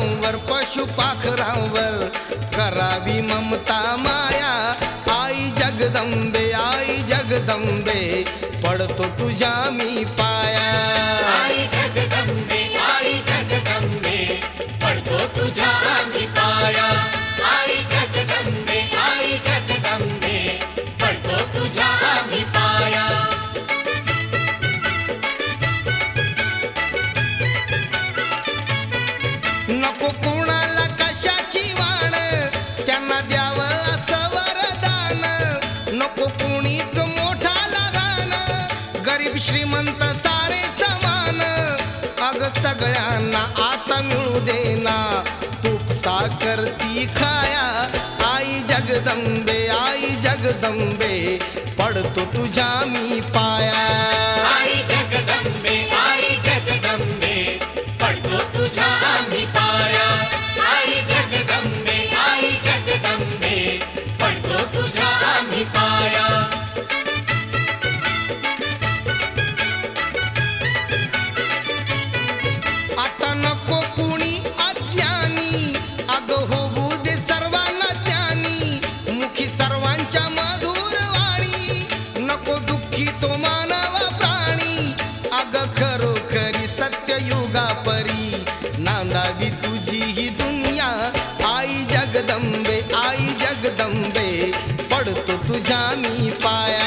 जनावरांवर पशु पाखरांवर करावी ममता माया। आई जगदंबे आई जगदंबे पडतो तुझ्या मी पाया। आई जगदंबे पडतो तुझ्या मी पाया। आई जगदंबे पडतो तुझ्या मी पाया। नको कोणाला कशाची वाण त्यांना द्यावं असं वरदान। नको कोणीच मोठाला दान गरीब श्रीमंत सारे समान। अग सगळ्यांना आता मिळू देना तूप साखर ती खाया। आई जगदंबे पडतो तुझ्या मी पाया। आई जगदंबे पडतो तुझ्या मी पाया। आई जगदंबे पडतो तुझ्या मी पाया। आता नको कुणी अज्ञानी अग होऊ दे सर्वांना ज्ञानी। मुखी सर्वांच्या मधुर वाणी नको दुःखी तो मानव प्राणी। अग खरोखरी सत्ययुगा परी नांदावी तुझी ही दुनिया। आई जगदंबे पडतो तुझ्या मी पाया।